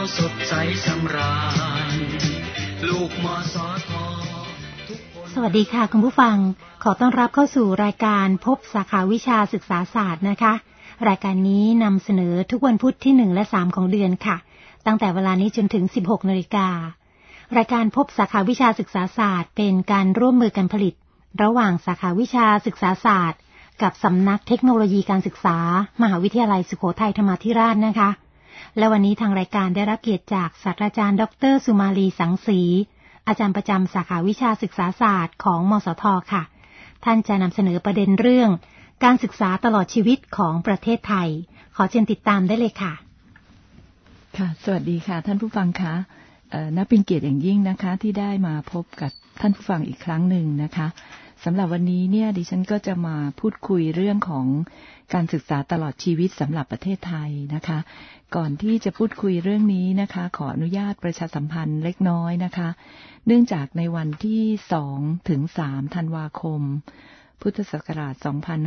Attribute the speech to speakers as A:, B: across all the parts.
A: สดใสสำราญลูกมสท.
B: สวัสดีค่ะคุณผู้ฟังขอต้อนรับเข้าสู่รายการพบสาขาวิชาศึกษาศาสตร์นะคะรายการนี้นำเสนอทุกวันพุธที่1และ3ของเดือนค่ะตั้งแต่เวลานี้จนถึง 16:00 น.รายการพบสาขาวิชาศึกษาศาสตร์เป็นการร่วมมือกันผลิตระหว่างสาขาวิชาศึกษาศาสตร์กับสำนักเทคโนโลยีการศึกษามหาวิทยาลัยสุโขทัยธรรมาธิราชนะคะและวันนี้ทางรายการได้รับเกียรติจากศาสตราจารย์ดร.สุมาลีสังสีอาจารย์ประจำสาขาวิชาศึกษาศาสตร์ของมสท.ค่ะท่านจะนำเสนอประเด็นเรื่องการศึกษาตลอดชีวิตของประเทศไทยขอเชิญติดตามได้เลยค่ะ
C: ค่ะสวัสดีค่ะท่านผู้ฟังคะนับเป็นเกียรติอย่างยิ่งนะคะที่ได้มาพบกับท่านผู้ฟังอีกครั้งหนึ่งนะคะสำหรับวันนี้เนี่ยดิฉันก็จะมาพูดคุยเรื่องของการศึกษาตลอดชีวิตสำหรับประเทศไทยนะคะก่อนที่จะพูดคุยเรื่องนี้นะคะขออนุญาตประชาสัมพันธ์เล็กน้อยนะคะเนื่องจากในวันที่2ถึง3ธันวาคมพุทธศักราช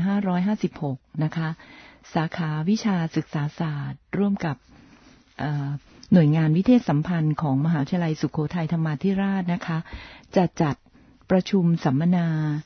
C: 2556นะคะสาขาวิชาศึกษาศาสตร์ร่วมกับหน่วยงานวิเทศสัมพันธ์ของมหาวิทยาลัยสุโขทัยธรรมาธิราชนะคะจะจัดประชุมสัมมนา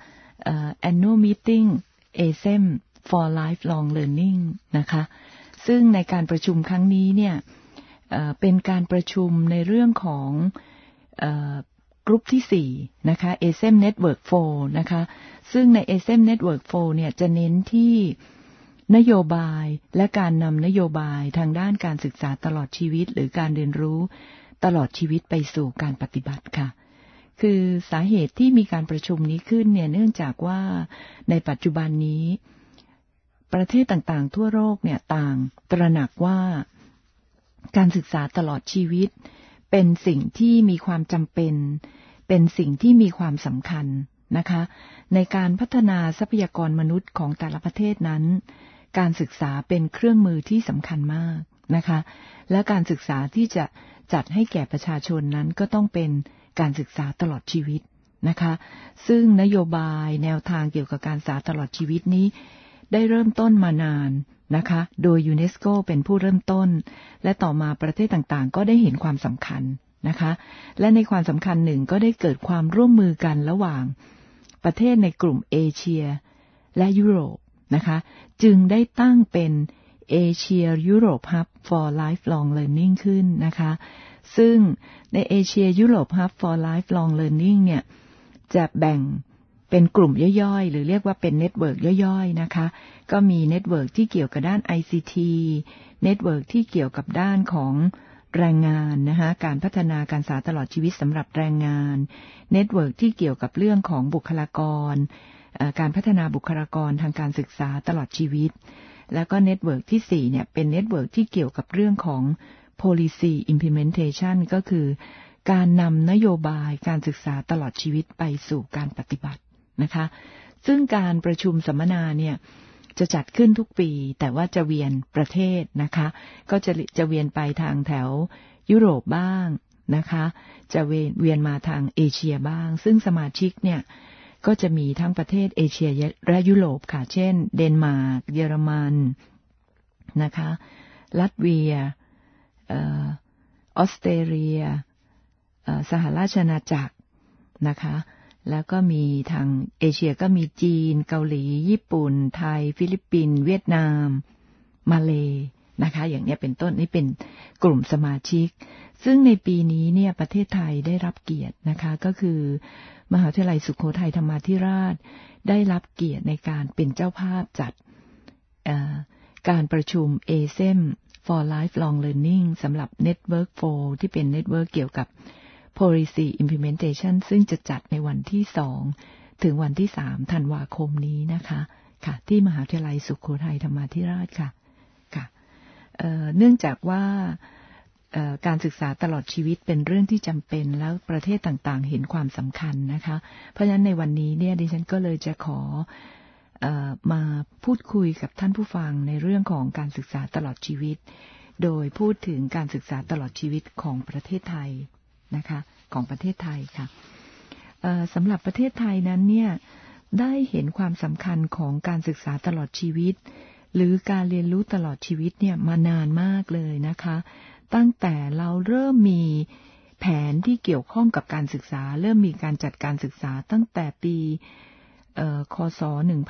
C: Annual Meeting ASEM for Lifelong Learning นะคะซึ่งในการประชุมครั้งนี้เนี่ยเป็นการประชุมในเรื่องของกลุ่มที่4นะคะ ASEM Network 4นะคะซึ่งใน ASEM Network 4เนี่ยจะเน้นที่นโยบายและการนำนโยบายทางด้านการศึกษาตลอดชีวิตหรือการเรียนรู้ตลอดชีวิตไปสู่การปฏิบัติค่ะคือสาเหตุที่มีการประชุมนี้ขึ้นเนี่ยเนื่องจากว่าในปัจจุบันนี้ประเทศต่างๆทั่วโลกเนี่ยต่างตระหนักว่าการศึกษาตลอดชีวิตเป็นสิ่งที่มีความจำเป็นเป็นสิ่งที่มีความสำคัญนะคะในการพัฒนาทรัพยากรมนุษย์ของแต่ละประเทศนั้นการศึกษาเป็นเครื่องมือที่สำคัญมากนะคะและการศึกษาที่จะจัดให้แก่ประชาชนนั้นก็ต้องเป็นการศึกษาตลอดชีวิตนะคะซึ่งนโยบายแนวทางเกี่ยวกับการศึกษาตลอดชีวิตนี้ได้เริ่มต้นมานานนะคะโดยยูเนสโกเป็นผู้เริ่มต้นและต่อมาประเทศต่างๆก็ได้เห็นความสำคัญนะคะและในความสำคัญหนึ่งก็ได้เกิดความร่วมมือกันระหว่างประเทศในกลุ่มเอเชียและยุโรปนะคะจึงได้ตั้งเป็นเอเชียยุโรป Hub for Lifelong Learning ขึ้นนะคะซึ่งในเอเชียยุโรป Hub for Lifelong Learning เนี่ยจะแบ่งเป็นกลุ่มย่อยๆหรือเรียกว่าเป็นเน็ตเวิร์กย่อยๆนะคะก็มีเน็ตเวิร์กที่เกี่ยวกับด้าน ICT เน็ตเวิร์กที่เกี่ยวกับด้านของแรงงานนะคะการพัฒนาการศึกษาตลอดชีวิตสำหรับแรงงานเน็ตเวิร์กที่เกี่ยวกับเรื่องของบุคลากรการพัฒนาบุคลากรทางการศึกษาตลอดชีวิตแล้วก็เน็ตเวิร์กที่4เนี่ยเป็นเน็ตเวิร์กที่เกี่ยวกับเรื่องของ policy implementation ก็คือการนำนโยบายการศึกษาตลอดชีวิตไปสู่การปฏิบัตินะคะซึ่งการประชุมสัมมนาเนี่ยจะจัดขึ้นทุกปีแต่ว่าจะเวียนประเทศนะคะก็จะเวียนไปทางแถวยุโรปบ้างนะคะจะเวียนมาทางเอเชียบ้างซึ่งสมาชิกเนี่ยก็จะมีทั้งประเทศเอเชียและยุโรปค่ะเช่นเดนมาร์กเยอรมันนะคะลัตเวียออสเตรเลียสหราชอาณาจักรนะคะแล้วก็มีทางเอเชียก็มีจีนเกาหลีญี่ปุ่นไทยฟิลิปปินส์เวียดนามมาเลนะคะอย่างนี้เป็นต้นนี่เป็นกลุ่มสมาชิกซึ่งในปีนี้เนี่ยประเทศไทยได้รับเกียรตินะคะก็คือมหาวิทยาลัยสุโขทัยธรรมาธิราชได้รับเกียรติในการเป็นเจ้าภาพจัดการประชุม ASEM for Lifelong Learning สำหรับ Network 4ที่เป็น Network เกี่ยวกับpolicy implementation ซึ่งจะจัดในวันที่2ถึงวันที่3ธันวาคมนี้นะคะค่ะที่มหาวิทยาลัยสุโขทัยธรรมาธิราชค่ะค่ะเนื่องจากว่าการศึกษาตลอดชีวิตเป็นเรื่องที่จำเป็นแล้วประเทศต่างๆเห็นความสำคัญนะคะเพราะฉะนั้นในวันนี้เนี่ยดิฉันก็เลยจะขอมาพูดคุยกับท่านผู้ฟังในเรื่องของการศึกษาตลอดชีวิตโดยพูดถึงการศึกษาตลอดชีวิตของประเทศไทยนะคะของประเทศไทยค่ะสำหรับประเทศไทยนั้นเนี่ยได้เห็นความสำคัญของการศึกษาตลอดชีวิตหรือการเรียนรู้ตลอดชีวิตเนี่ยมานานมากเลยนะคะตั้งแต่เราเริ่มมีแผนที่เกี่ยวข้องกับการศึกษาเริ่มมีการจัดการศึกษาตั้งแต่ปีคศ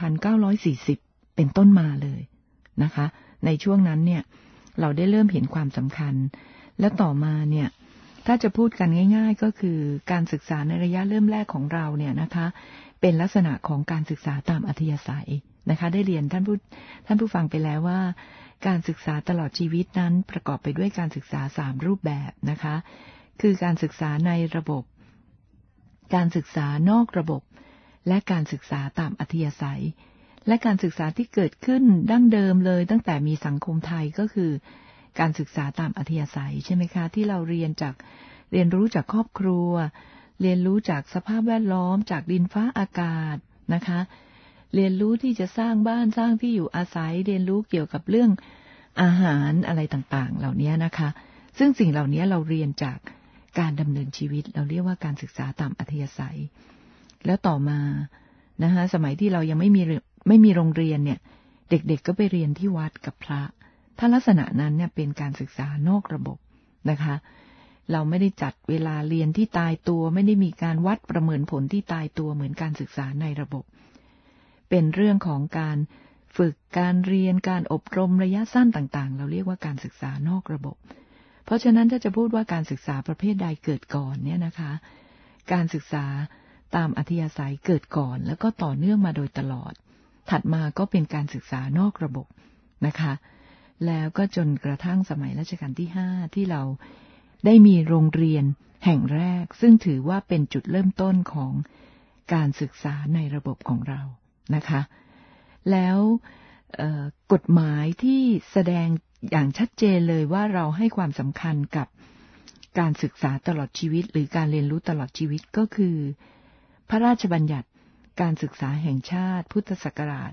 C: 1940เป็นต้นมาเลยนะคะในช่วงนั้นเนี่ยเราได้เริ่มเห็นความสำคัญและต่อมาเนี่ยถ้าจะพูดกันง่ายๆก็คือการศึกษาในระยะเริ่มแรกของเราเนี่ยนะคะเป็นลักษณะของการศึกษาตามอัธยาศัยนะคะได้เรียนท่านผู้ฟังไปแล้วว่าการศึกษาตลอดชีวิตนั้นประกอบไปด้วยการศึกษา3รูปแบบนะคะคือการศึกษาในระบบการศึกษานอกระบบและการศึกษาตามอัธยาศัยและการศึกษาที่เกิดขึ้นดั้งเดิมเลยตั้งแต่มีสังคมไทยก็คือการศึกษาตามอัธยาศัยใช่ไหมคะที่เราเรียนรู้จากครอบครัวเรียนรู้จากสภาพแวดล้อมจากดินฟ้าอากาศนะคะเรียนรู้ที่จะสร้างบ้านสร้างที่อยู่อาศัยเรียนรู้เกี่ยวกับเรื่องอาหารอะไรต่างๆเหล่านี้นะคะซึ่งสิ่งเหล่านี้เราเรียนจากการดำเนินชีวิตเราเรียกว่าการศึกษาตามอัธยาศัยแล้วต่อมานะคะสมัยที่เรายังไม่มีโรงเรียนเนี่ยเด็กๆก็ไปเรียนที่วัดกับพระถ้าลักษณะนั้นเนี่ยเป็นการศึกษานอกระบบนะคะเราไม่ได้จัดเวลาเรียนที่ตายตัวไม่ได้มีการวัดประเมินผลที่ตายตัวเหมือนการศึกษาในระบบเป็นเรื่องของการฝึกการเรียนการอบรมระยะสั้นต่างๆเราเรียกว่าการศึกษานอกระบบเพราะฉะนั้นถ้าจะพูดว่าการศึกษาประเภทใดเกิดก่อนเนี่ยนะคะการศึกษาตามอัธยาศัยเกิดก่อนแล้วก็ต่อเนื่องมาโดยตลอดถัดมาก็เป็นการศึกษานอกระบบนะคะแล้วก็จนกระทั่งสมัยรัชกาลที่5ที่เราได้มีโรงเรียนแห่งแรกซึ่งถือว่าเป็นจุดเริ่มต้นของการศึกษาในระบบของเรานะคะแล้วกฎหมายที่แสดงอย่างชัดเจนเลยว่าเราให้ความสำคัญกับการศึกษาตลอดชีวิตหรือการเรียนรู้ตลอดชีวิตก็คือพระราชบัญญัติการศึกษาแห่งชาติพุทธศักราช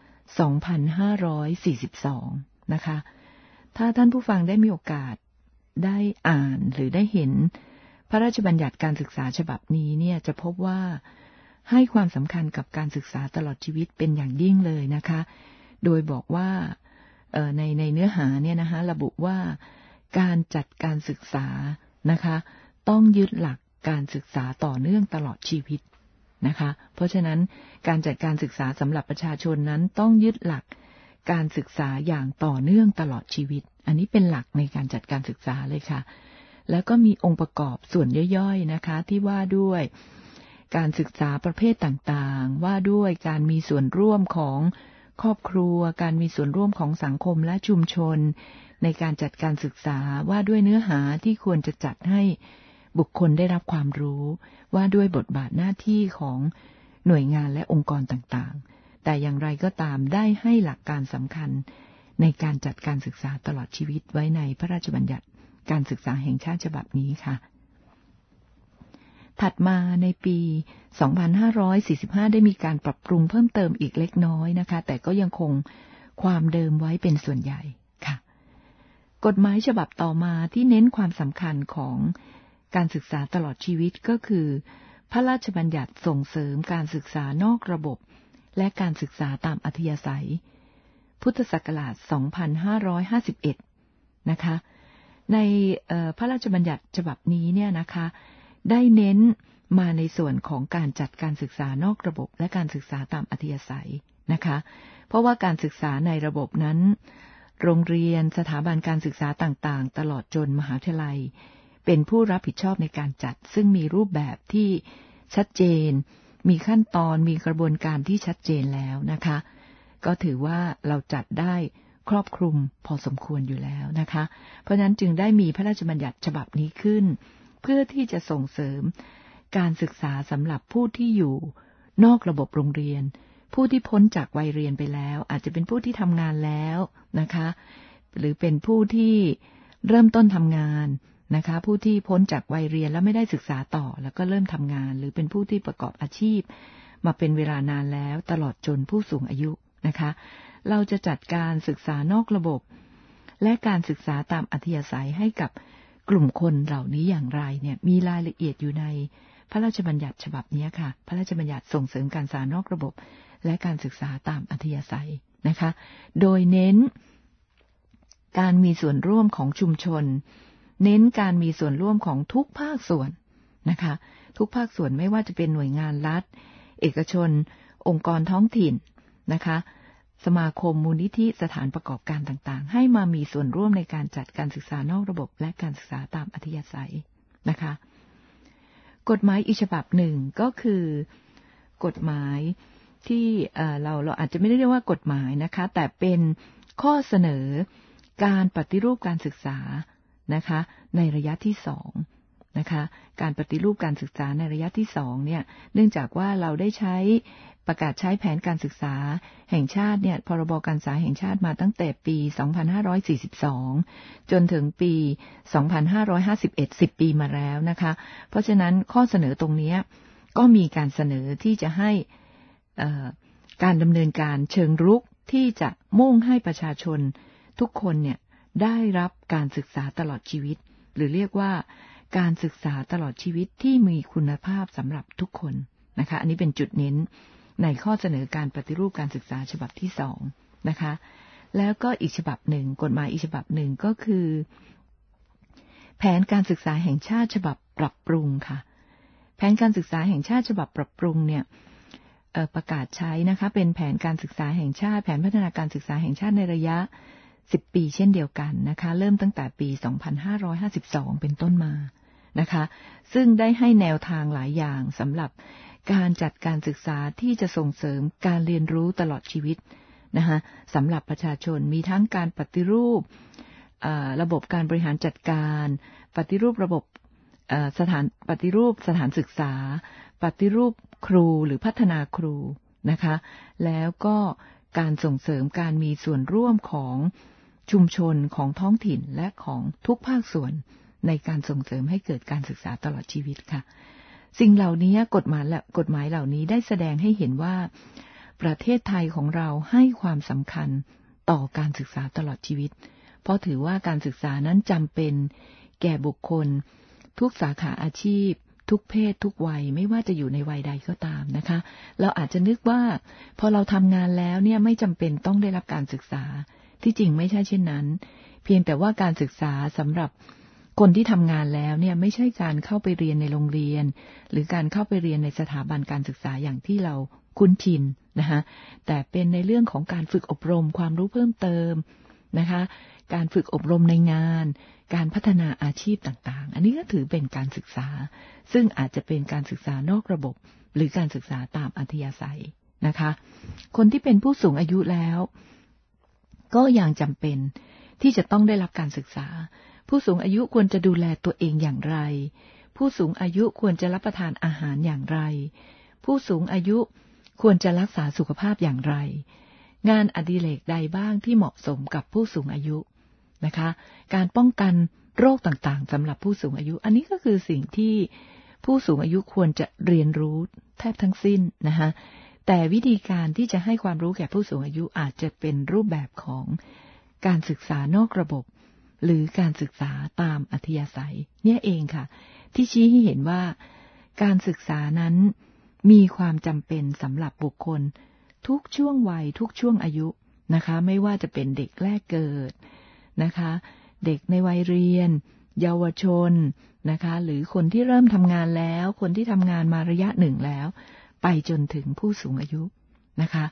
C: 2542 นะคะถ้าท่านผู้ฟังได้มีโอกาสได้อ่านหรือได้เห็นพระราชบัญญัติการศึกษาฉบับนี้เนี่ยจะพบว่าให้ความสำคัญกับการศึกษาตลอดชีวิตเป็นอย่างยิ่งเลยนะคะโดยบอกว่าในเนื้อหาเนี่ยนะคะระบุว่าการจัดการศึกษานะคะต้องยึดหลักการศึกษาต่อเนื่องตลอดชีวิตนะคะเพราะฉะนั้นการจัดการศึกษาสำหรับประชาชนนั้นต้องยึดหลักการศึกษาอย่างต่อเนื่องตลอดชีวิตอันนี้เป็นหลักในการจัดการศึกษาเลยค่ะแล้วก็มีองค์ประกอบส่วนย่อยๆนะคะที่ว่าด้วยการศึกษาประเภทต่างๆว่าด้วยการมีส่วนร่วมของครอบครัวการมีส่วนร่วมของสังคมและชุมชนในการจัดการศึกษาว่าด้วยเนื้อหาที่ควรจะจัดให้บุคคลได้รับความรู้ว่าด้วยบทบาทหน้าที่ของหน่วยงานและองค์กรต่างๆแต่อย่างไรก็ตามได้ให้หลักการสำคัญในการจัดการศึกษาตลอดชีวิตไว้ในพระราชบัญญัติการศึกษาแห่งชาติฉบับนี้ค่ะถัดมาในปี 2545 ได้มีการปรับปรุงเพิ่มเติมอีกเล็กน้อยนะคะแต่ก็ยังคงความเดิมไว้เป็นส่วนใหญ่ค่ะกฎหมายฉบับต่อมาที่เน้นความสำคัญของการศึกษาตลอดชีวิตก็คือพระราชบัญญัติส่งเสริมการศึกษานอกระบบและการศึกษาตามอัธยาศัยพุทธศักราช 2551 นะคะในพระราชบัญญัติฉบับนี้เนี่ยนะคะได้เน้นมาในส่วนของการจัดการศึกษานอกระบบและการศึกษาตามอัธยาศัยนะคะเพราะว่าการศึกษาในระบบนั้นโรงเรียนสถาบันการศึกษาต่างๆตลอดจนมหาวิทยาลัยเป็นผู้รับผิดชอบในการจัดซึ่งมีรูปแบบที่ชัดเจนมีขั้นตอนมีกระบวนการที่ชัดเจนแล้วนะคะก็ถือว่าเราจัดได้ครอบคลุมพอสมควรอยู่แล้วนะคะเพราะฉะนั้นจึงได้มีพระราชบัญญัติฉบับนี้ขึ้นเพื่อที่จะส่งเสริมการศึกษาสำหรับผู้ที่อยู่นอกระบบโรงเรียนผู้ที่พ้นจากวัยเรียนไปแล้วอาจจะเป็นผู้ที่ทำงานแล้วนะคะหรือเป็นผู้ที่เริ่มต้นทำงานนะคะผู้ที่พ้นจากวัยเรียนแล้วไม่ได้ศึกษาต่อแล้วก็เริ่มทำงานหรือเป็นผู้ที่ประกอบอาชีพมาเป็นเวลานานแล้วตลอดจนผู้สูงอายุนะคะเราจะจัดการศึกษานอกระบบและการศึกษาตามอัธยาศัยให้กับกลุ่มคนเหล่านี้อย่างไรเนี่ยมีรายละเอียดอยู่ในพระราชบัญญัติฉบับนี้ค่ะพระราชบัญญัติส่งเสริมการศึกษานอกระบบและการศึกษาตามอัธยาศัยนะคะโดยเน้นการมีส่วนร่วมของชุมชนเน้นการมีส่วนร่วมของทุกภาคส่วนนะคะทุกภาคส่วนไม่ว่าจะเป็นหน่วยงานรัฐเอกชนองค์กรท้องถิ่นนะคะสมาคมมูลนิธิสถานประกอบการต่างๆให้มามีส่วนร่วมในการจัดการศึกษานอกระบบและการศึกษาตามอัธยาศัยนะคะกฎหมายอีกฉบับหนึ่งก็คือกฎหมายที่เราอาจจะไม่ได้เรียกว่ากฎหมายนะคะแต่เป็นข้อเสนอการปฏิรูปการศึกษานะคะในระยะที่2นะคะการปฏิรูปการศึกษาในระยะที่2เนี่ยเนื่องจากว่าเราได้ประกาศใช้แผนการศึกษาแห่งชาติเนี่ยพรบการศึกษาแห่งชาติมาตั้งแต่ปี2542จนถึงปี2551 10 ปีมาแล้วนะคะเพราะฉะนั้นข้อเสนอตรงนี้ก็มีการเสนอที่จะให้การดำเนินการเชิงรุกที่จะมุ่งให้ประชาชนทุกคนเนี่ยได้รับการศึกษาตลอดชีวิตหรือเรียกว่าการศึกษาตลอดชีวิตที่มีคุณภาพสำหรับทุกคนนะคะอันนี้เป็นจุดเน้นในข้อเสนอการปฏิรูปการศึกษาฉบับที่2นะคะแล้วก็อีกฉบับหนึ่งกฎหมายอีกฉบับหนึ่งก็คือแผนการศึกษาแห่งชาติฉบับปรับปรุงค่ะแผนการศึกษาแห่งชาติฉบับปรับปรุงเนี่ยประกาศใช้นะคะเป็นแผนการศึกษาแห่งชาติแผนพัฒนาการศึกษาแห่งชาติในระยะ10 ปีเช่นเดียวกันนะคะเริ่มตั้งแต่ปี2552เป็นต้นมานะคะซึ่งได้ให้แนวทางหลายอย่างสำหรับการจัดการศึกษาที่จะส่งเสริมการเรียนรู้ตลอดชีวิตนะคะสำหรับประชาชนมีทั้งการปฏิรูประบบการบริหารจัดการปฏิรูประบบปฏิรูปสถานศึกษาปฏิรูปครูหรือพัฒนาครูนะคะแล้วก็การส่งเสริมการมีส่วนร่วมของชุมชนของท้องถิ่นและของทุกภาคส่วนในการส่งเสริมให้เกิดการศึกษาตลอดชีวิตค่ะสิ่งเหล่านี้กฎหมายเหล่านี้ได้แสดงให้เห็นว่าประเทศไทยของเราให้ความสำคัญต่อการศึกษาตลอดชีวิตเพราะถือว่าการศึกษานั้นจำเป็นแก่บุคคลทุกสาขาอาชีพทุกเพศทุกวัยไม่ว่าจะอยู่ในวัยใดก็ตามนะคะเราอาจจะนึกว่าพอเราทำงานแล้วเนี่ยไม่จำเป็นต้องได้รับการศึกษาที่จริงไม่ใช่เช่นนั้นเพียงแต่ว่าการศึกษาสำหรับคนที่ทำงานแล้วเนี่ยไม่ใช่การเข้าไปเรียนในโรงเรียนหรือการเข้าไปเรียนในสถาบันการศึกษาอย่างที่เราคุ้นชินนะคะแต่เป็นในเรื่องของการฝึกอบรมความรู้เพิ่มเติมนะคะการฝึกอบรมในงานการพัฒนาอาชีพต่างๆอันนี้ก็ถือเป็นการศึกษาซึ่งอาจจะเป็นการศึกษานอกระบบหรือการศึกษาตามอัธยาศัยนะคะคนที่เป็นผู้สูงอายุแล้วก็ยังจำเป็นที่จะต้องได้รับการศึกษาผู้สูงอายุควรจะดูแลตัวเองอย่างไรผู้สูงอายุควรจะรับประทานอาหารอย่างไรผู้สูงอายุควรจะรักษาสุขภาพอย่างไรงานอดิเรกใดบ้างที่เหมาะสมกับผู้สูงอายุนะคะการป้องกันโรคต่างๆสำหรับผู้สูงอายุอันนี้ก็คือสิ่งที่ผู้สูงอายุควรจะเรียนรู้แทบทั้งสิ้นนะคะแต่วิธีการที่จะให้ความรู้แก่ผู้สูงอายุอาจจะเป็นรูปแบบของการศึกษานอกระบบหรือการศึกษาตามอัธยาศัยเนี่ยเองค่ะที่ชี้ให้เห็นว่าการศึกษานั้นมีความจำเป็นสำหรับบุคคลทุกช่วงวัยทุกช่วงอายุนะคะไม่ว่าจะเป็นเด็กแรกเกิดนะคะเด็กในวัยเรียนเยาวชนนะคะหรือคนที่เริ่มทำงานแล้วคนที่ทำงานมาระยะหนึ่งแล้วไปจนถึงผู้สูงอายุนะคะ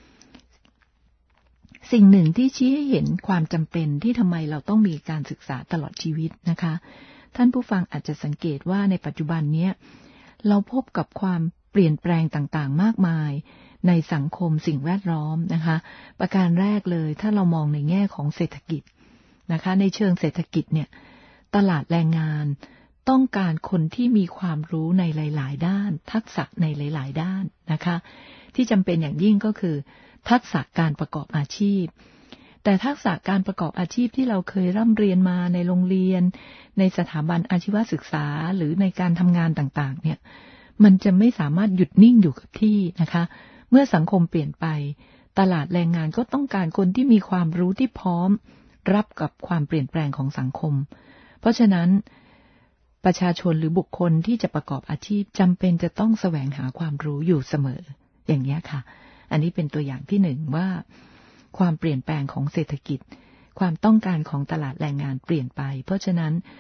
C: สิ่งหนึ่งที่ชี้ให้เห็นความจำเป็นที่ทำไมเราต้องมีการศึกษาตลอดชีวิตนะคะท่านผู้ฟังอาจจะสังเกตว่าในปัจจุบันนี้เราพบกับความเปลี่ยนแปลงต่างๆมากมายในสังคมสิ่งแวดล้อมนะคะประการแรกเลยถ้าเรามองในแง่ของเศรษฐกิจนะคะในเชิงเศรษฐกิจเนี่ยตลาดแรงงานต้องการคนที่มีความรู้ในหลายๆด้านทักษะในหลายๆด้านนะคะที่จำเป็นอย่างยิ่งก็คือทักษะการประกอบอาชีพแต่ทักษะการประกอบอาชีพที่เราเคยร่ำเรียนมาในโรงเรียนในสถาบันอาชีวศึกษาหรือในการทำงานต่างๆเนี่ยมันจะไม่สามารถหยุดนิ่งอยู่กับที่นะคะเมื่อสังคมเปลี่ยนไปตลาดแรงงานก็ต้องการคนที่มีความรู้ที่พร้อมรับกับความเปลี่ยนแปลงของสังคมเพราะฉะนั้นประชาชนหรือบุคคลที่จะประกอบอาชีพจำเป็นจะต้องแสวงหาความรู้อยู่เสมออย่างนี้ค่ะอันนี้เป็นตัวอย่างที่หนึ่งว่าความเปลี่ยนแปลงของเศรษฐกิจความต้องการของตลาดแรงงานเปลี่ยนไปเพราะฉะนั้น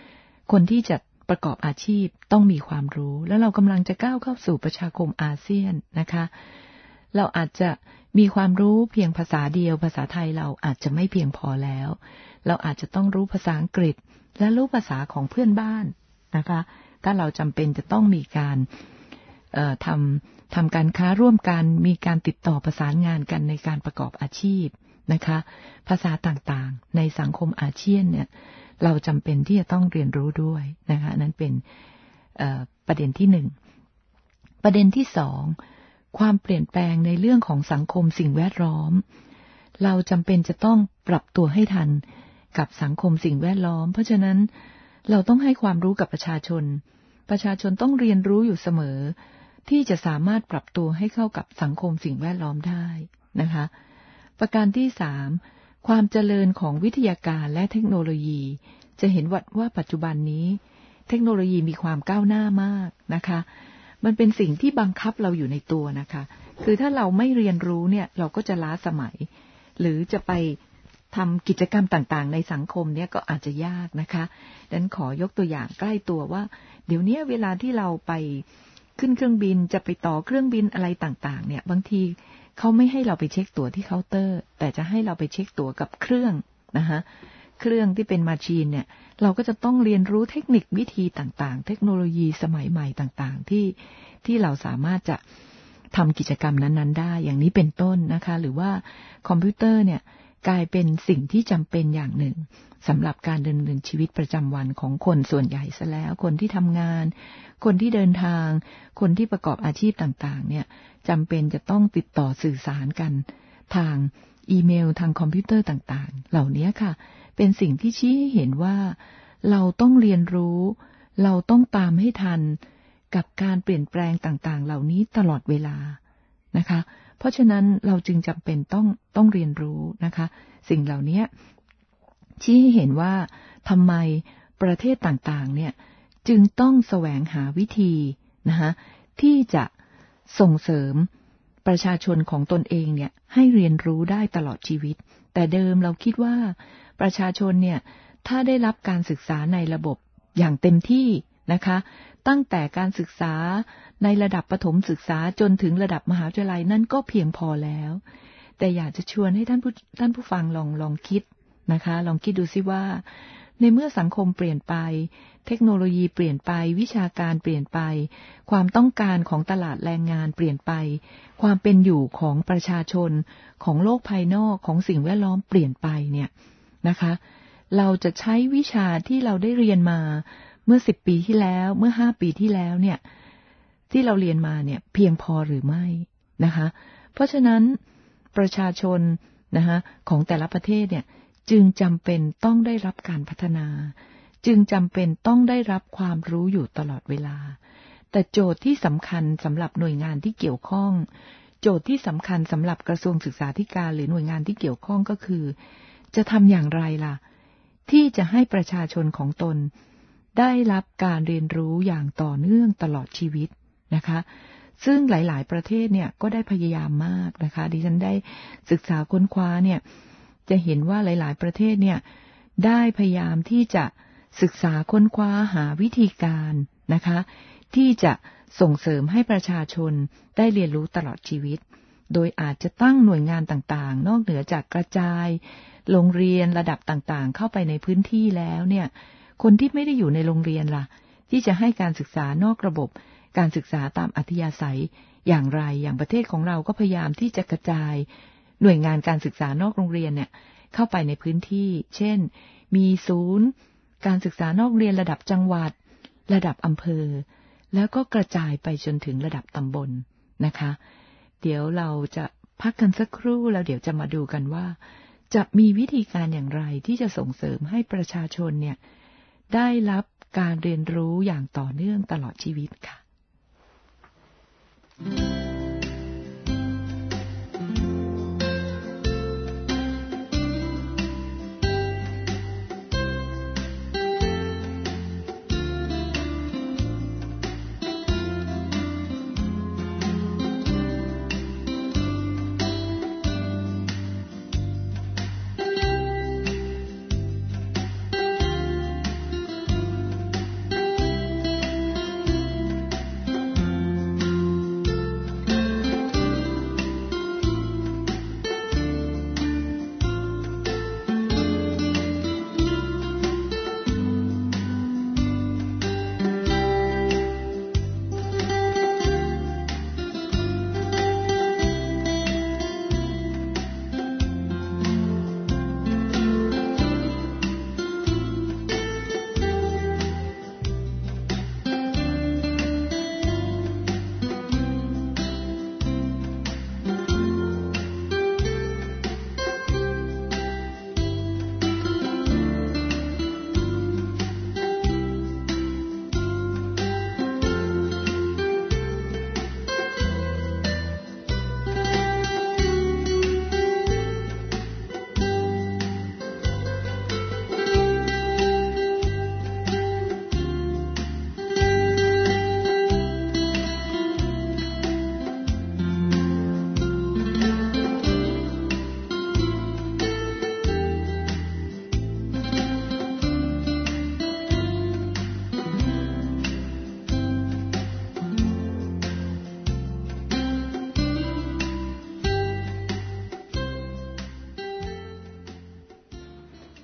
C: คนที่จะประกอบอาชีพต้องมีความรู้แล้วเรากำลังจะก้าวเข้าสู่ประชาคมอาเซียนนะคะเราอาจจะมีความรู้เพียงภาษาเดียวภาษาไทยเราอาจจะไม่เพียงพอแล้วเราอาจจะต้องรู้ภาษาอังกฤษและรู้ภาษาของเพื่อนบ้านนะคะถ้าเราจำเป็นจะต้องมีการทำการค้าร่วมกันมีการติดต่อประสานงานกันในการประกอบอาชีพนะคะภาษาต่างๆในสังคมอาเซียนเนี่ยเราจำเป็นที่จะต้องเรียนรู้ด้วยนะคะนั้นเป็นประเด็นที่หนึ่งประเด็นที่สองความเปลี่ยนแปลงในเรื่องของสังคมสิ่งแวดล้อมเราจำเป็นจะต้องปรับตัวให้ทันกับสังคมสิ่งแวดล้อมเพราะฉะนั้นเราต้องให้ความรู้กับประชาชนต้องเรียนรู้อยู่เสมอที่จะสามารถปรับตัวให้เข้ากับสังคมสิ่งแวดล้อมได้นะคะประการที่สามความเจริญของวิทยาการและเทคโนโลยีจะเห็นว่าปัจจุบันนี้เทคโนโลยีมีความก้าวหน้ามากนะคะมันเป็นสิ่งที่บังคับเราอยู่ในตัวนะคะคือถ้าเราไม่เรียนรู้เนี่ยเราก็จะล้าสมัยหรือจะไปทำกิจกรรมต่างๆในสังคมเนี่ยก็อาจจะยากนะคะดังนั้นขอยกตัวอย่างใกล้ตัวว่าเดี๋ยวนี้เวลาที่เราไปขึ้นเครื่องบินจะไปต่อเครื่องบินอะไรต่างๆเนี่ยบางทีเขาไม่ให้เราไปเช็คตั๋วที่เคาน์เตอร์แต่จะให้เราไปเช็คตั๋วกับเครื่องนะคะเครื่องที่เป็นมาชีนเนี่ยเราก็จะต้องเรียนรู้เทคนิควิธีต่างๆเทคโนโลยีสมัยใหม่ต่างๆที่เราสามารถจะทำกิจกรรมนั้นๆได้อย่างนี้เป็นต้นนะคะหรือว่าคอมพิวเตอร์เนี่ยกลายเป็นสิ่งที่จำเป็นอย่างหนึ่งสำหรับการดำเนินชีวิตประจำวันของคนส่วนใหญ่ซะแล้วคนที่ทำงานคนที่เดินทางคนที่ประกอบอาชีพต่างๆเนี่ยจำเป็นจะต้องติดต่อสื่อสารกันทางอีเมลทางคอมพิวเตอร์ต่างๆเหล่านี้ค่ะเป็นสิ่งที่ชี้ให้เห็นว่าเราต้องเรียนรู้เราต้องตามให้ทันกับการเปลี่ยนแปลงต่างๆเหล่านี้ตลอดเวลานะคะเพราะฉะนั้นเราจึงจำเป็นต้องเรียนรู้นะคะสิ่งเหล่านี้ชี้ให้เห็นว่าทำไมประเทศต่างๆเนี่ยจึงต้องแสวงหาวิธีนะคะที่จะส่งเสริมประชาชนของตนเองเนี่ยให้เรียนรู้ได้ตลอดชีวิตแต่เดิมเราคิดว่าประชาชนเนี่ยถ้าได้รับการศึกษาในระบบอย่างเต็มที่นะคะตั้งแต่การศึกษาในระดับประถมศึกษาจนถึงระดับมหาวิทยาลัยนั่นก็เพียงพอแล้วแต่อยากจะชวนให้ท่านผู้ฟังลองคิดนะคะลองคิดดูซิว่าในเมื่อสังคมเปลี่ยนไปเทคโนโลยีเปลี่ยนไปวิชาการเปลี่ยนไปความต้องการของตลาดแรงงานเปลี่ยนไปความเป็นอยู่ของประชาชนของโลกภายนอกของสิ่งแวดล้อมเปลี่ยนไปเนี่ยนะคะเราจะใช้วิชาที่เราได้เรียนมาเมื่อ10 ปีที่แล้วเมื่อ5 ปีที่แล้วเนี่ยที่เราเรียนมาเนี่ยเพียงพอหรือไม่นะคะเพราะฉะนั้นประชาชนนะคะของแต่ละประเทศเนี่ยจึงจำเป็นต้องได้รับการพัฒนาจึงจำเป็นต้องได้รับความรู้อยู่ตลอดเวลาแต่โจทย์ที่สำคัญสำหรับหน่วยงานที่เกี่ยวข้องโจทย์ที่สำคัญสำหรับกระทรวงศึกษาธิการหรือหน่วยงานที่เกี่ยวข้องก็คือจะทำอย่างไรล่ะที่จะให้ประชาชนของตนได้รับการเรียนรู้อย่างต่อเนื่องตลอดชีวิตนะคะซึ่งหลายๆประเทศเนี่ยก็ได้พยายามมากนะคะดิฉันได้ศึกษาค้นคว้าเนี่ยจะเห็นว่าหลายๆประเทศเนี่ยได้พยายามที่จะศึกษาค้นคว้าหาวิธีการนะคะที่จะส่งเสริมให้ประชาชนได้เรียนรู้ตลอดชีวิตโดยอาจจะตั้งหน่วยงานต่างๆนอกเหนือจากกระจายโรงเรียนระดับต่างๆเข้าไปในพื้นที่แล้วเนี่ยคนที่ไม่ได้อยู่ในโรงเรียนล่ะที่จะให้การศึกษานอกระบบการศึกษาตามอัธยาศัยอย่างไรอย่างประเทศของเราก็พยายามที่จะกระจายหน่วยงานการศึกษานอกโรงเรียนเนี่ยเข้าไปในพื้นที่เช่นมีศูนย์การศึกษานอกเรียนระดับจังหวัดระดับอำเภอแล้วก็กระจายไปจนถึงระดับตำบลนะคะเดี๋ยวเราจะพักกันสักครู่แล้วเดี๋ยวจะมาดูกันว่าจะมีวิธีการอย่างไรที่จะส่งเสริมให้ประชาชนเนี่ยได้รับการเรียนรู้อย่างต่อเนื่องตลอดชีวิตค่ะ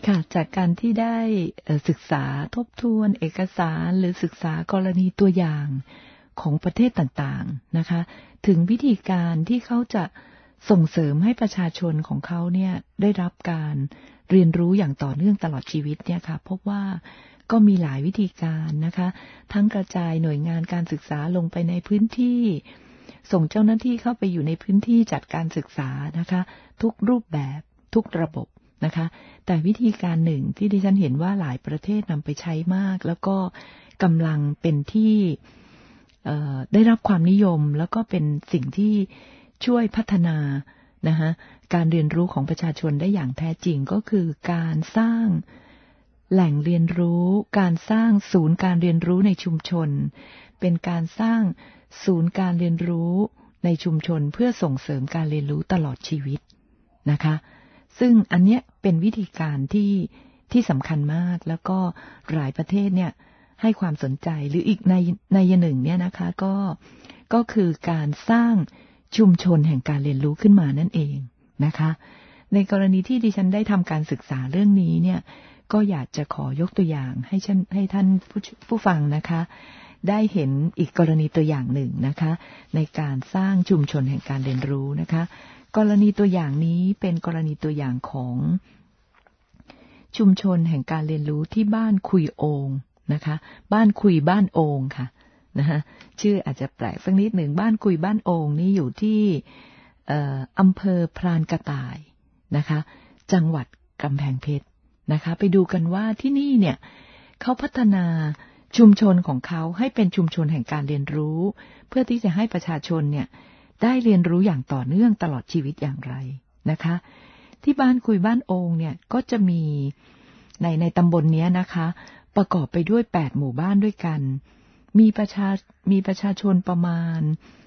C: ค่ะจากการที่ได้ศึกษาทบทวนเอกสารหรือศึกษากรณีตัวอย่างของประเทศต่างๆนะคะถึงวิธีการที่เขาจะส่งเสริมให้ประชาชนของเขาเนี่ยได้รับการเรียนรู้อย่างต่อเนื่องตลอดชีวิตเนี่ยค่ะพบว่าก็มีหลายวิธีการนะคะทั้งกระจายหน่วยงานการศึกษาลงไปในพื้นที่ส่งเจ้าหน้าที่เข้าไปอยู่ในพื้นที่จัดการศึกษานะคะทุกรูปแบบทุกระบบนะคะแต่วิธีการหนึ่งที่ดิฉันเห็นว่าหลายประเทศนำไปใช้มากแล้วก็กำลังเป็นที่ได้รับความนิยมแล้วก็เป็นสิ่งที่ช่วยพัฒนานะคะการเรียนรู้ของประชาชนได้อย่างแท้จริงก็คือการสร้างแหล่งเรียนรู้การสร้างศูนย์การเรียนรู้ในชุมชนเป็นการสร้างศูนย์การเรียนรู้ในชุมชนเพื่อส่งเสริมการเรียนรู้ตลอดชีวิตนะคะซึ่งอันเนี้ยเป็นวิธีการที่สำคัญมากแล้วก็หลายประเทศเนี่ยให้ความสนใจหรืออีกในหนึ่งเนี่ยนะคะก็คือการสร้างชุมชนแห่งการเรียนรู้ขึ้นมานั่นเองนะคะในกรณีที่ดิฉันได้ทำการศึกษาเรื่องนี้เนี่ยก็อยากจะขอยกตัวอย่างให้ท่านผู้ฟังนะคะได้เห็นอีกกรณีตัวอย่างหนึ่งนะคะในการสร้างชุมชนแห่งการเรียนรู้นะคะกรณีตัวอย่างนี้เป็นกรณีตัวอย่างของชุมชนแห่งการเรียนรู้ที่บ้านคุยโองนะคะบ้านคุยบ้านโองค่ะนะคะชื่ออาจจะแปลกสักนิดหนึ่งบ้านคุยบ้านโองนี่อยู่ที่อำเภอพรานกระต่ายนะคะจังหวัดกำแพงเพชรนะคะไปดูกันว่าที่นี่เนี่ยเขาพัฒนาชุมชนของเขาให้เป็นชุมชนแห่งการเรียนรู้เพื่อที่จะให้ประชาชนเนี่ยได้เรียนรู้อย่างต่อเนื่องตลอดชีวิตอย่างไรนะคะที่บ้านคุยบ้านโองเนี่ยก็จะมีในตำบลนี้นะคะประกอบไปด้วย8หมู่บ้านด้วยกันมีประชาชนประมาณ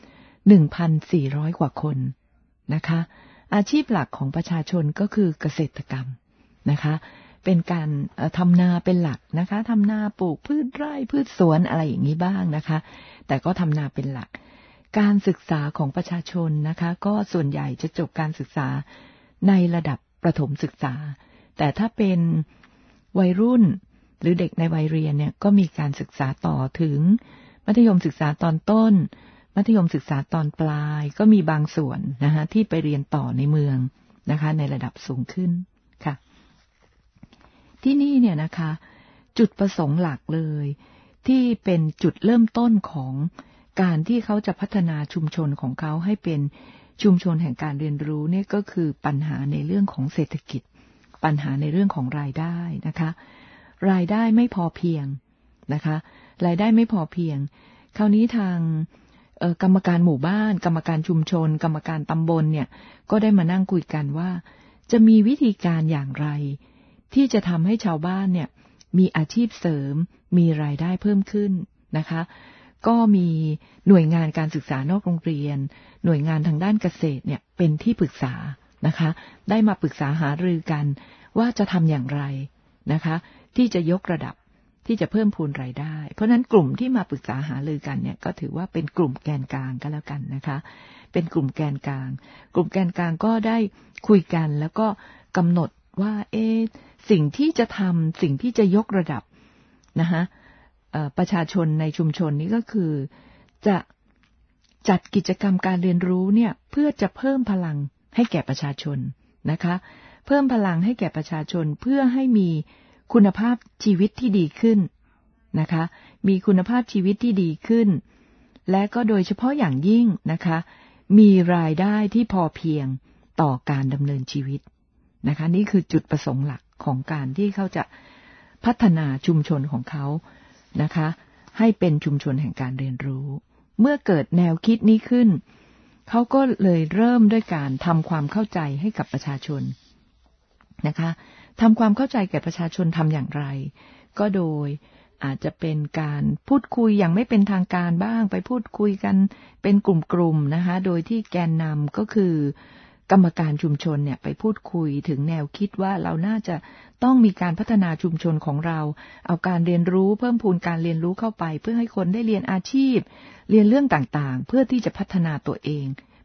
C: 1,400 กว่าคนนะคะอาชีพหลักของประชาชนก็คือเกษตรกรรมนะคะเป็นการทำนาเป็นหลักนะคะทำนาปลูกพืชไร่พืชสวนอะไรอย่างนี้บ้างนะคะแต่ก็ทำนาเป็นหลักการศึกษาของประชาชนนะคะก็ส่วนใหญ่จะจบการศึกษาในระดับประถมศึกษาแต่ถ้าเป็นวัยรุ่นหรือเด็กในวัยเรียนเนี่ยก็มีการศึกษาต่อถึงมัธยมศึกษาตอนต้นมัธยมศึกษาตอนปลายก็มีบางส่วนนะคะที่ไปเรียนต่อในเมืองนะคะในระดับสูงขึ้นค่ะที่นี่เนี่ยนะคะจุดประสงค์หลักเลยที่เป็นจุดเริ่มต้นของการที่เขาจะพัฒนาชุมชนของเขาให้เป็นชุมชนแห่งการเรียนรู้เนี่ยก็คือปัญหาในเรื่องของเศรษฐกิจปัญหาในเรื่องของรายได้นะคะรายได้ไม่พอเพียงนะคะรายได้ไม่พอเพียงคราวนี้ทางกรรมการหมู่บ้านกรรมการชุมชนกรรมการตำบลเนี่ยก็ได้มานั่งคุยกันว่าจะมีวิธีการอย่างไรที่จะทำให้ชาวบ้านเนี่ยมีอาชีพเสริมมีรายได้เพิ่มขึ้นนะคะก็มีหน่วยงานการศึกษานอกโรงเรียนหน่วยงานทางด้านเกษตรเนี่ยเป็นที่ปรึกษานะคะได้มาปรึกษาหารือกันว่าจะทำอย่างไรนะคะที่จะยกระดับที่จะเพิ่มพูนรายได้เพราะนั้นกลุ่มที่มาปรึกษาหารือกันเนี่ยก็ถือว่าเป็นกลุ่มแกนกลางก็แล้วกันนะคะเป็นกลุ่มแกนกลางกลุ่มแกนกลางก็ได้คุยกันแล้วก็กำหนดว่าสิ่งที่จะทำสิ่งที่จะยกระดับนะคะประชาชนในชุมชนนี้ก็คือจะจัดกิจกรรมการเรียนรู้เนี่ยเพื่อจะเพิ่มพลังให้แก่ประชาชนนะคะเพิ่มพลังให้แก่ประชาชนเพื่อให้มีคุณภาพชีวิตที่ดีขึ้นนะคะมีคุณภาพชีวิตที่ดีขึ้นและก็โดยเฉพาะอย่างยิ่งนะคะมีรายได้ที่พอเพียงต่อการดำเนินชีวิตนะคะนี่คือจุดประสงค์หลักของการที่เขาจะพัฒนาชุมชนของเขานะคะให้เป็นชุมชนแห่งการเรียนรู้เมื่อเกิดแนวคิดนี้ขึ้นเขาก็เลยเริ่มด้วยการทำความเข้าใจให้กับประชาชนนะคะทำความเข้าใจแก่ประชาชนทำอย่างไรก็โดยอาจจะเป็นการพูดคุยอย่างไม่เป็นทางการบ้างไปพูดคุยกันเป็นกลุ่มๆนะคะโดยที่แกนนำก็คือกรรมการชุมชนเนี่ยไปพูดคุยถึงแนวคิดว่าเราน่าจะต้องมีการพัฒนาชุมชนของเราเอาการเรียนรู้เพิ่มพูนการเรียนรู้เข้าไปเพื่อให้คนได้เรียนอาชีพเรียนเรื่องต่างๆเพื่อที่จะพัฒนาตัวเอง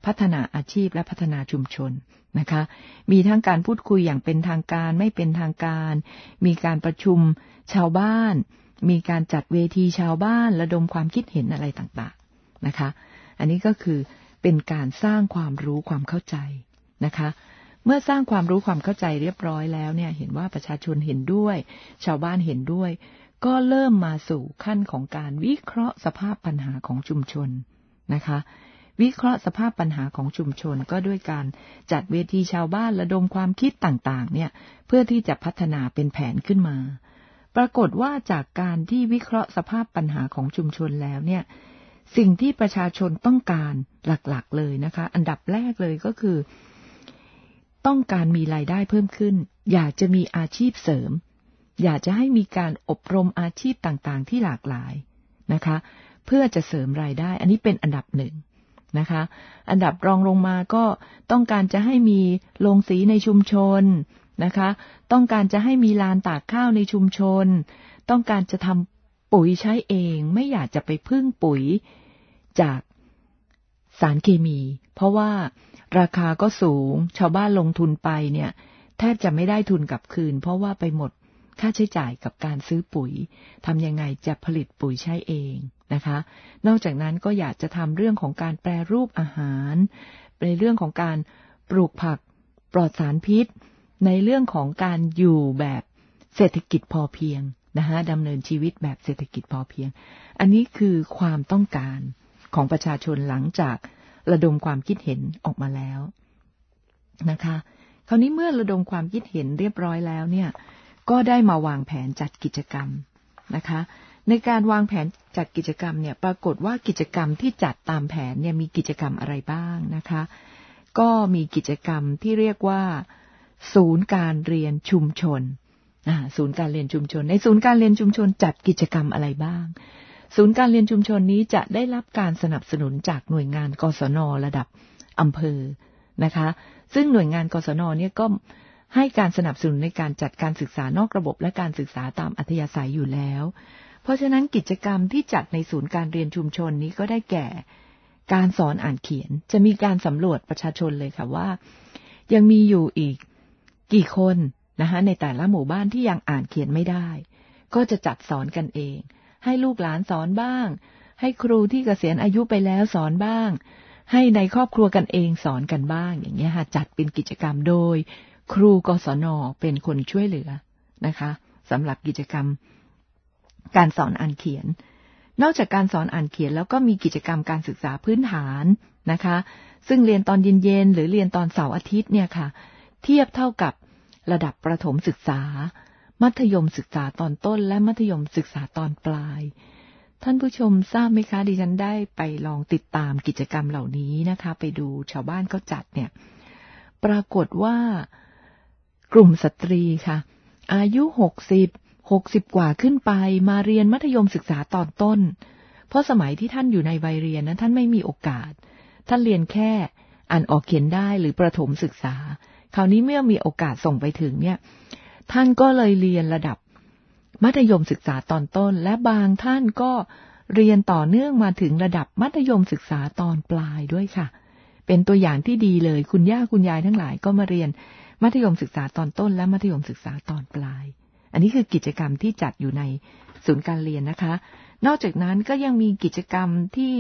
C: พัฒนาอาชีพและพัฒนาชุมชนนะคะมีทั้งการพูดคุยอย่างเป็นทางการไม่เป็นทางการมีการประชุมชาวบ้านมีการจัดเวทีชาวบ้านระดมความคิดเห็นอะไรต่างๆนะคะอันนี้ก็คือเป็นการสร้างความรู้ความเข้าใจนะคะเมื่อสร้างความรู้ความเข้าใจเรียบร้อยแล้วเนี่ยเห็นว่าประชาชนเห็นด้วยชาวบ้านเห็นด้วยก็เริ่มมาสู่ขั้นของการวิเคราะห์สภาพปัญหาของชุมชนนะคะวิเคราะห์สภาพปัญหาของชุมชนก็ด้วยการจัดเวทีชาวบ้านระดมความคิดต่างๆเนี่ยเพื่อที่จะพัฒนาเป็นแผนขึ้นมาปรากฏว่าจากการที่วิเคราะห์สภาพปัญหาของชุมชนแล้วเนี่ยสิ่งที่ประชาชนต้องการหลักๆเลยนะคะอันดับแรกเลยก็คือต้องการมีรายได้เพิ่มขึ้นอยากจะมีอาชีพเสริมอยากจะให้มีการอบรมอาชีพต่างๆที่หลากหลายนะคะเพื่อจะเสริมรายได้อันนี้เป็นอันดับหนึ่งนะคะอันดับรองลงมาก็ต้องการจะให้มีโรงสีในชุมชนนะคะต้องการจะให้มีลานตากข้าวในชุมชนต้องการจะทำปุ๋ยใช้เองไม่อยากจะไปพึ่งปุ๋ยจากสารเคมีเพราะว่าราคาก็สูงชาวบ้านลงทุนไปเนี่ยแทบจะไม่ได้ทุนกลับคืนเพราะว่าไปหมดค่าใช้จ่ายกับการซื้อปุ๋ยทำยังไงจะผลิตปุ๋ยใช้เองนะคะนอกจากนั้นก็อยากจะทำเรื่องของการแปรรูปอาหารในเรื่องของการปลูกผักปลอดสารพิษในเรื่องของการอยู่แบบเศรษฐกิจพอเพียงนะคะดำเนินชีวิตแบบเศรษฐกิจพอเพียงอันนี้คือความต้องการของประชาชนหลังจากระดมความคิดเห็นออกมาแล้วนะคะคราวนี้เมื่อระดมความคิดเห็นเรียบร้อยแล้วเนี่ยก็ได้มาวางแผนจัดกิจกรรมนะคะในการวางแผนจัดกิจกรรมเนี่ยปรากฏว่ากิจกรรมที่จัดตามแผนเนี่ยมีกิจกรรมอะไรบ้างนะคะก็มีกิจกรรมที่เรียกว่าศูนย์การเรียนชุมชนศูนย์การเรียนชุมชนในศูนย์การเรียนชุมชนจัดกิจกรรมอะไรบ้างศูนย์การเรียนชุมชนนี้จะได้รับการสนับสนุนจากหน่วยงานกศน.ระดับอำเภอนะคะซึ่งหน่วยงานกศน.เนี่ยก็ให้การสนับสนุนในการจัดการศึกษานอกระบบและการศึกษาตามอัธยาศัยอยู่แล้วเพราะฉะนั้นกิจกรรมที่จัดในศูนย์การเรียนชุมชนนี้ก็ได้แก่การสอนอ่านเขียนจะมีการสำรวจประชาชนเลยค่ะว่ายังมีอยู่อีกกี่คนนะคะในแต่ละหมู่บ้านที่ยังอ่านเขียนไม่ได้ก็จะจัดสอนกันเองให้ลูกหลานสอนบ้างให้ครูที่เกษียณอายุไปแล้วสอนบ้างให้ในครอบครัวกันเองสอนกันบ้างอย่างเงี้ยค่ะจัดเป็นกิจกรรมโดยครูกศน.เป็นคนช่วยเหลือนะคะสำหรับกิจกรรมการสอนอ่านเขียนนอกจากการสอนอ่านเขียนแล้วก็มีกิจกรรมการศึกษาพื้นฐานนะคะซึ่งเรียนตอนเย็นๆหรือเรียนตอนเสาร์อาทิตย์เนี่ยค่ะเทียบเท่ากับระดับประถมศึกษามัธยมศึกษาตอนต้นและมัธยมศึกษาตอนปลายท่านผู้ชมทราบไหมคะดิฉันได้ไปลองติดตามกิจกรรมเหล่านี้นะคะไปดูชาวบ้านเขาจัดเนี่ยปรากฏว่ากลุ่มสตรีค่ะอายุ60กว่าขึ้นไปมาเรียนมัธยมศึกษาตอนต้นเพราะสมัยที่ท่านอยู่ในวัยเรียนนั้นท่านไม่มีโอกาสท่านเรียนแค่อ่านออกเขียนได้หรือประถมศึกษาคราวนี้เมื่อมีโอกาสส่งไปถึงเนี่ยท่านก็เลยเรียนระดับมัธยมศึกษาตอนต้นและบางท่านก็เรียนต่อเนื่องมาถึงระดับมัธยมศึกษาตอนปลายด้วยค่ะเป็นตัวอย่างที่ดีเลยคุณย่าคุณยายทั้งหลายก็มาเรียนมัธยมศึกษาตอนต้นและมัธยมศึกษาตอนปลายอันนี้คือกิจกรรมที่จัดอยู่ในศูนย์การเรียนนะคะนอกจากนั้นก็ยังมีกิจกรรมที่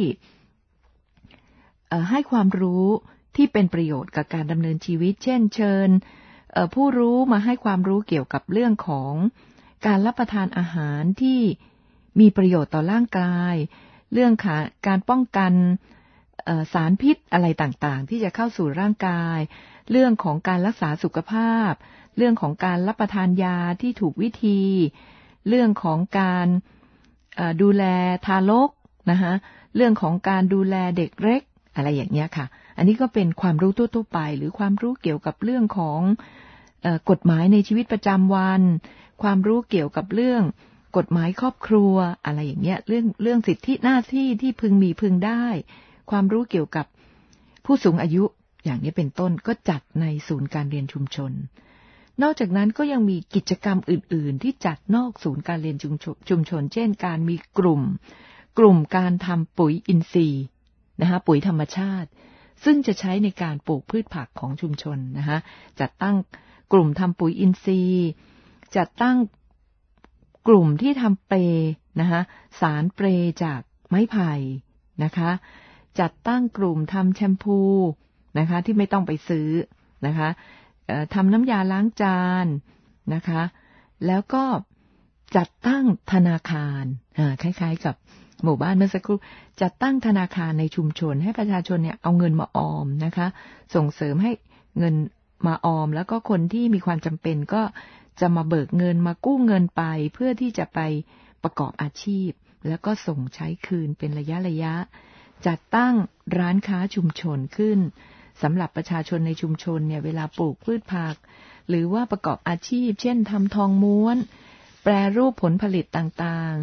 C: ให้ความรู้ที่เป็นประโยชน์กับการดำเนินชีวิตเช่นเชิญผู้รู้มาให้ความรู้เกี่ยวกับเรื่องของการรับประทานอาหารที่มีประโยชน์ต่อร่างกายเรื่องการป้องกันสารพิษอะไรต่างๆที่จะเข้าสู่ร่างกายเรื่องของการรักษาสุขภาพเรื่องของการรับประทานยาที่ถูกวิธีเรื่องของการดูแลทารกนะคะเรื่องของการดูแลเด็กเล็กอะไรอย่างเงี้ยค่ะอันนี้ก็เป็นความรู้ทั่วๆไปหรือความรู้เกี่ยวกับเรื่องของกฎหมายในชีวิตประจำวันความรู้เกี่ยวกับเรื่องกฎหมายครอบครัวอะไรอย่างเงี้ยเรื่องสิทธิหน้าที่ที่พึงมีพึงได้ความรู้เกี่ยวกับผู้สูงอายุอย่างนี้เป็นต้นก็จัดในศูนย์การเรียนชุมชนนอกจากนั้นก็ยังมีกิจกรรมอื่นๆที่จัดนอกศูนย์การเรียนชุมชนเช่นการมีกลุ่มการทำปุ๋ยอินทรีย์นะคะปุ๋ยธรรมชาติซึ่งจะใช้ในการปลูกพืชผักของชุมชนนะคะจัดตั้งกลุ่มทำปุ๋ยอินทรีย์จัดตั้งกลุ่มที่ทำเปรนะคะสารเปรจากไม้ไผ่นะคะจัดตั้งกลุ่มทำแชมพูนะคะที่ไม่ต้องไปซื้อนะคะทำน้ำยาล้างจานนะคะแล้วก็จัดตั้งธนาคารคล้ายๆกับหมู่บ้านเมื่อสักครู่จัดตั้งธนาคารในชุมชนให้ประชาชนเนี่ยเอาเงินมาออมนะคะส่งเสริมให้เงินมาออมแล้วก็คนที่มีความจำเป็นก็จะมาเบิกเงินมากู้เงินไปเพื่อที่จะไปประกอบอาชีพแล้วก็ส่งใช้คืนเป็นระยะจัดตั้งร้านค้าชุมชนขึ้นสำหรับประชาชนในชุมชนเนี่ยเวลาปลูกพืชผักหรือว่าประกอบอาชีพเช่นทำทองม้วนแปรรูปผลผลิตต่าง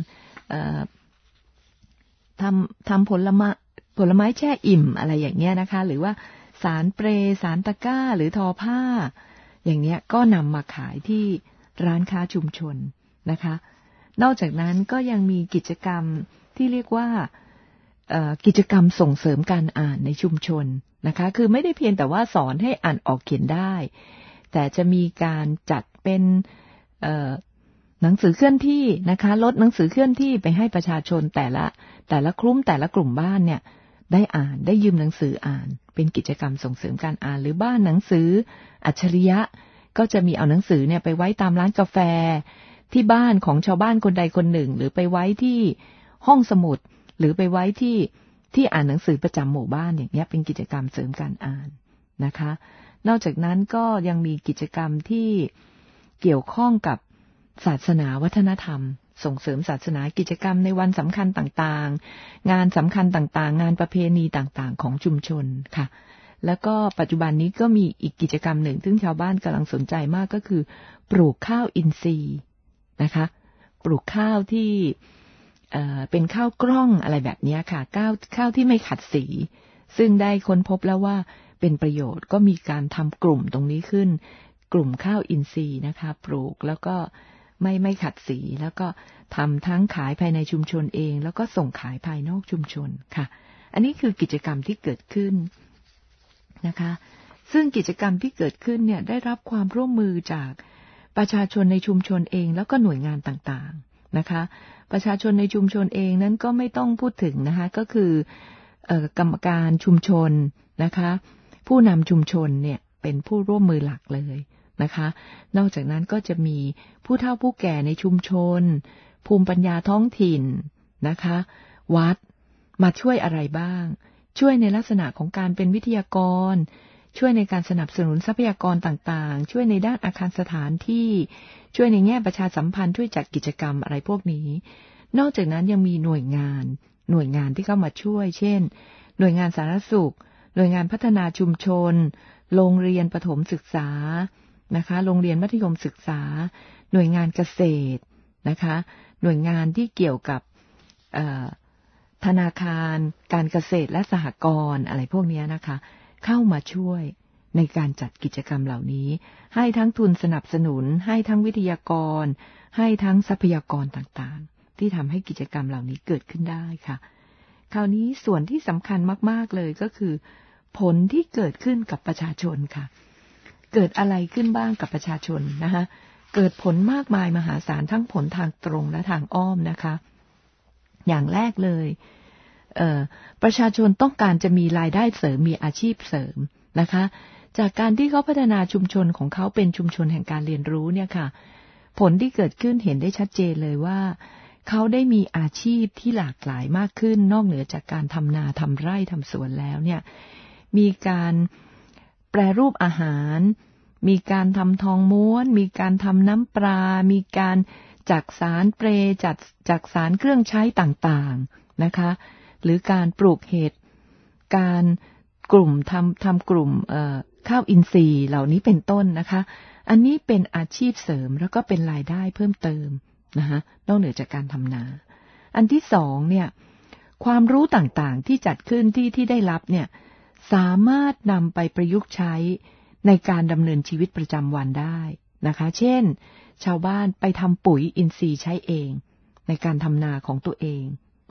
C: ๆทำผลไม้แช่อิ่มอะไรอย่างเงี้ยนะคะหรือว่าสารเปรสารตะกร้าหรือทอผ้าอย่างเนี้ยก็นำมาขายที่ร้านค้าชุมชนนะคะนอกจากนั้นก็ยังมีกิจกรรมที่เรียกว่ากิจกรรมส่งเสริมการอ่านในชุมชนนะคะคือไม่ได้เพียงแต่ว่าสอนให้อ่านออกเขียนได้แต่จะมีการจัดเป็นหนังสือเคลื่อนที่นะคะลดหนังสือเคลื่อนที่ไปให้ประชาชนแต่ละกลุ่มบ้านเนี่ยได้อ่านได้ยืมหนังสืออ่านเป็นกิจกรรมส่งเสริมการอ่านหรือบ้านหนังสืออัจฉริยะก็จะมีเอาหนังสือเนี่ยไปไว้ตามร้านกาแฟที่บ้านของชาวบ้านคนใดคนหนึ่งหรือไปไว้ที่ห้องสมุดหรือไปไว้ที่อ่านหนังสือประจำหมู่บ้านอย่างเงี้ยเป็นกิจกรรมเสริมการอ่านนะคะนอกจากนั้นก็ยังมีกิจกรรมที่เกี่ยวข้องกับศาสนาวัฒนธรรมส่งเสริมศาสนากิจกรรมในวันสำคัญต่างๆงานสำคัญต่างๆงานประเพณีต่างๆของชุมชนค่ะแล้วก็ปัจจุบันนี้ก็มีอีกกิจกรรมหนึ่งซึ่งชาวบ้านกำลังสนใจมากก็คือปลูกข้าวอินทรีย์นะคะปลูกข้าวที่เป็นข้าวกล้องอะไรแบบนี้ค่ะข้าวที่ไม่ขัดสีซึ่งได้ค้นพบแล้วว่าเป็นประโยชน์ก็มีการทำกลุ่มตรงนี้ขึ้นกลุ่มข้าวอินทรีย์นะคะปลูกแล้วก็ไม่ขัดสีแล้วก็ทำทั้งขายภายในชุมชนเองแล้วก็ส่งขายภายนอกชุมชนค่ะอันนี้คือกิจกรรมที่เกิดขึ้นนะคะซึ่งกิจกรรมที่เกิดขึ้นเนี่ยได้รับความร่วมมือจากประชาชนในชุมชนเองแล้วก็หน่วยงานต่างๆนะคะประชาชนในชุมชนเองนั้นก็ไม่ต้องพูดถึงนะคะก็คือกรรมการชุมชนนะคะผู้นำชุมชนเนี่ยเป็นผู้ร่วมมือหลักเลยนะคะนอกจากนั้นก็จะมีผู้เฒ่าผู้แก่ในชุมชนภูมิปัญญาท้องถิ่นนะคะวัดมาช่วยอะไรบ้างช่วยในลักษณะของการเป็นวิทยากรช่วยในการสนับสนุนทรัพยากรต่างๆช่วยในด้านอาคารสถานที่ช่วยในแง่ประชาสัมพันธ์ช่วยจัดกิจกรรมอะไรพวกนี้นอกจากนั้นยังมีหน่วยงานที่เข้ามาช่วยเช่นหน่วยงานสาธารณสุขหน่วยงานพัฒนาชุมชนโรงเรียนประถมศึกษานะคะโรงเรียนมัธยมศึกษาหน่วยงานเกษตรนะคะหน่วยงานที่เกี่ยวกับธนาคารการเกษตรและสหกรณ์อะไรพวกนี้นะคะเข้ามาช่วยในการจัดกิจกรรมเหล่านี้ให้ทั้งทุนสนับสนุนให้ทั้งวิทยากรให้ทั้งทรัพยากรต่างๆที่ทำให้กิจกรรมเหล่านี้เกิดขึ้นได้ค่ะคราวนี้ส่วนที่สำคัญมากๆเลยก็คือผลที่เกิดขึ้นกับประชาชนค่ะเกิดอะไรขึ้นบ้างกับประชาชนนะคะเกิดผลมากมายมหาศาลทั้งผลทางตรงและทางอ้อมนะคะอย่างแรกเลยประชาชนต้องการจะมีรายได้เสริมมีอาชีพเสริมนะคะจากการที่เขาพัฒนาชุมชนของเขาเป็นชุมชนแห่งการเรียนรู้เนี่ยค่ะผลที่เกิดขึ้นเห็นได้ชัดเจนเลยว่าเขาได้มีอาชีพที่หลากหลายมากขึ้นนอกเหนือจากการทำนาทำไร่ทำสวนแล้วเนี่ยมีการแปรรูปอาหารมีการทำทองม้วนมีการทำน้ำปลามีการจักสารเปรจักสารเครื่องใช้ต่างๆนะคะหรือการปลูกเห็ดการกลุ่มทำกลุ่มข้าวอินทรีย์เหล่านี้เป็นต้นนะคะอันนี้เป็นอาชีพเสริมแล้วก็เป็นรายได้เพิ่มเติมนะคะนอกเหนือจากการทำนาอันที่สองเนี่ยความรู้ต่างๆที่จัดขึ้นที่ได้รับเนี่ยสามารถนำไปประยุกต์ใช้ในการดำเนินชีวิตประจำวันได้นะคะเช่นชาวบ้านไปทำปุ๋ยอินทรีย์ใช้เองในการทำนาของตัวเอง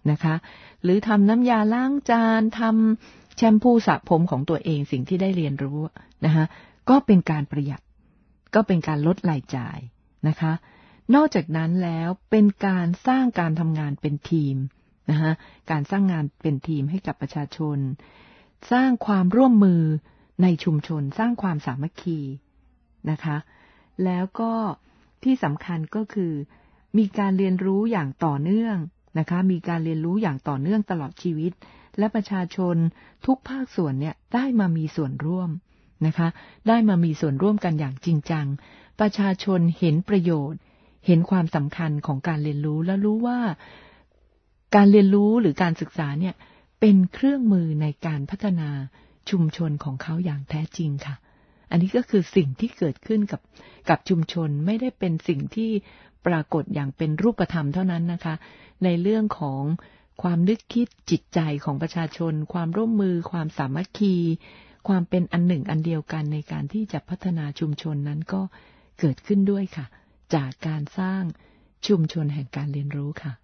C: นะคะหรือทำน้ำยาล้างจานทำแชมพูสระผมของตัวเองสิ่งที่ได้เรียนรู้นะคะก็เป็นการประหยัดก็เป็นการลดรายจ่ายนะคะนอกจากนั้นแล้วเป็นการสร้างการทำงานเป็นทีมนะคะการสร้างงานเป็นทีมให้กับประชาชนสร้างความร่วมมือในชุมชนสร้างความสามัคคีนะคะแล้วก็ที่สำคัญก็คือมีการเรียนรู้อย่างต่อเนื่องนะคะมีการเรียนรู้อย่างต่อเนื่องตลอดชีวิตและประชาชนทุกภาคส่วนเนี่ยได้มามีส่วนร่วมนะคะได้มามีส่วนร่วมกันอย่างจริงจังประชาชนเห็นประโยชน์เห็นความสำคัญของการเรียนรู้และรู้ว่าการเรียนรู้หรือการศึกษาเนี่ยเป็นเครื่องมือในการพัฒนาชุมชนของเขาอย่างแท้จริงค่ะอันนี้ก็คือสิ่งที่เกิดขึ้นกับชุมชนไม่ได้เป็นสิ่งที่ปรากฏอย่างเป็นรูปธรรมเท่านั้นนะคะในเรื่องของความนึกคิดจิตใจของประชาชนความร่วมมือความสามัคคีความเป็นอันหนึ่งอันเดียวกันในการที่จะพัฒนาชุมชนนั้นก็เกิดขึ้นด้วยค่ะจากการสร้างชุมชนแห่งการเรียนรู้ค่ะ